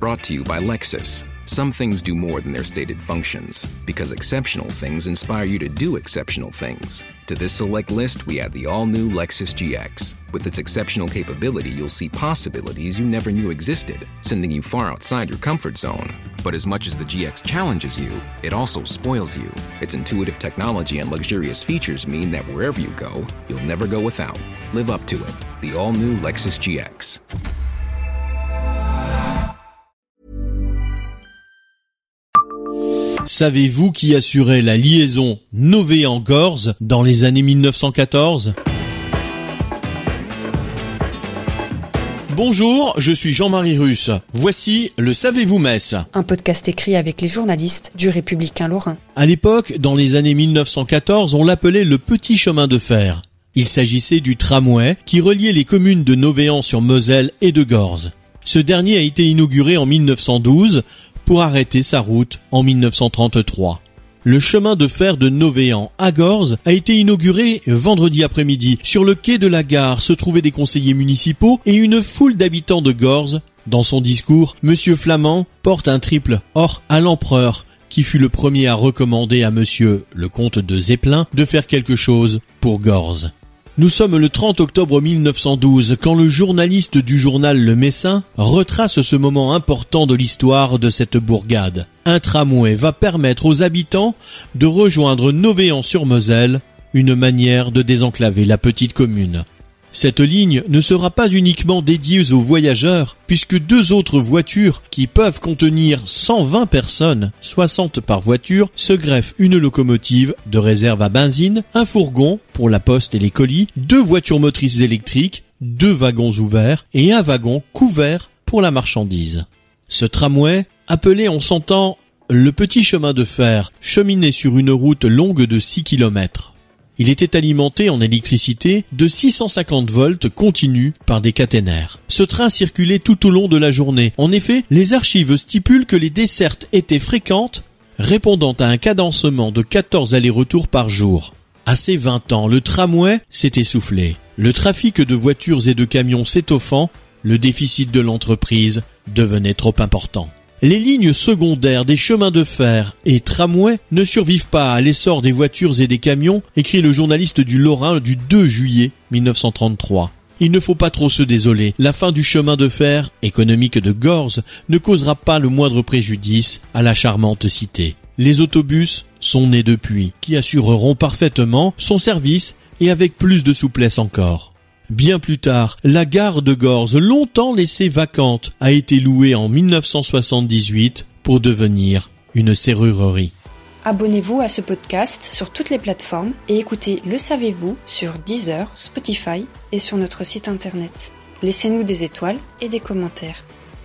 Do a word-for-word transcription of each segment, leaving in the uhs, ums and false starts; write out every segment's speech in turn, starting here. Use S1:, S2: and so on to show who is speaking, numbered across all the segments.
S1: Brought to you by Lexus. Some things do more than their stated functions, because exceptional things inspire you to do exceptional things. To this select list, we add the all-new Lexus G X. With its exceptional capability, you'll see possibilities you never knew existed, sending you far outside your comfort zone. But as much as the G X challenges you, it also spoils you. Its intuitive technology and luxurious features mean that wherever you go, you'll never go without. Live up to it. The all-new Lexus G X.
S2: Savez-vous qui assurait la liaison Novéan-Gorze dans les années mille neuf cent quatorze ? Bonjour, je suis Jean-Marie Russe. Voici le Savez-vous Metz ?
S3: Un podcast écrit avec les journalistes du Républicain Lorrain.
S2: À l'époque, dans les années mille neuf cent quatorze, on l'appelait le petit chemin de fer. Il s'agissait du tramway qui reliait les communes de Novéan-sur-Moselle et de Gorze. Ce dernier a été inauguré en mille neuf cent douze pour arrêter sa route en mille neuf cent trente-trois. Le chemin de fer de Novéan à Gorze a été inauguré vendredi après-midi. Sur le quai de la gare se trouvaient des conseillers municipaux et une foule d'habitants de Gorze. Dans son discours, Monsieur Flamand porte un triple or à l'empereur, qui fut le premier à recommander à Monsieur le comte de Zeppelin de faire quelque chose pour Gorze. Nous sommes le trente octobre mille neuf cent douze quand le journaliste du journal Le Messin retrace ce moment important de l'histoire de cette bourgade. Un tramway va permettre aux habitants de rejoindre Novéan-sur-Moselle, une manière de désenclaver la petite commune. Cette ligne ne sera pas uniquement dédiée aux voyageurs, puisque deux autres voitures qui peuvent contenir cent vingt personnes, soixante par voiture, se greffent une locomotive de réserve à benzine, un fourgon pour la poste et les colis, deux voitures motrices électriques, deux wagons ouverts et un wagon couvert pour la marchandise. Ce tramway, appelé on s'entend le petit chemin de fer, cheminait sur une route longue de six kilomètres. Il était alimenté en électricité de six cent cinquante volts continus par des caténaires. Ce train circulait tout au long de la journée. En effet, les archives stipulent que les dessertes étaient fréquentes, répondant à un cadencement de quatorze allers-retours par jour. À ses vingt ans, le tramway s'est essoufflé. Le trafic de voitures et de camions s'étoffant, le déficit de l'entreprise devenait trop important. Les lignes secondaires des chemins de fer et tramways ne survivent pas à l'essor des voitures et des camions, écrit le journaliste du Lorrain du deux juillet mille neuf cent trente-trois. Il ne faut pas trop se désoler. La fin du chemin de fer économique de Gorze ne causera pas le moindre préjudice à la charmante cité. Les autobus sont nés depuis, qui assureront parfaitement son service et avec plus de souplesse encore. Bien plus tard, la gare de Gorze, longtemps laissée vacante, a été louée en mille neuf cent soixante-dix-huit pour devenir une serrurerie.
S3: Abonnez-vous à ce podcast sur toutes les plateformes et écoutez Le Savez-vous sur Deezer, Spotify et sur notre site internet. Laissez-nous des étoiles et des commentaires.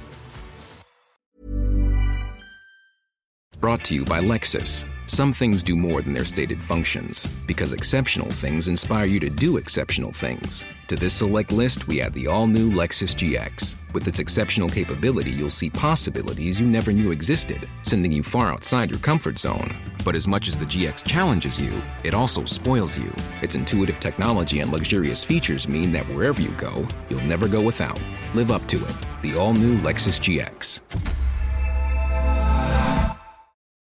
S1: Brought to you by Lexus. Some things do more than their stated functions, because exceptional things inspire you to do exceptional things. To this select list, we add the all-new Lexus G X. With its exceptional capability, you'll see possibilities you never knew existed, sending you far outside your comfort zone. But as much as the G X challenges you, it also spoils you. Its intuitive technology and luxurious features mean that wherever you go, you'll never go without. Live up to it. The all-new Lexus G X.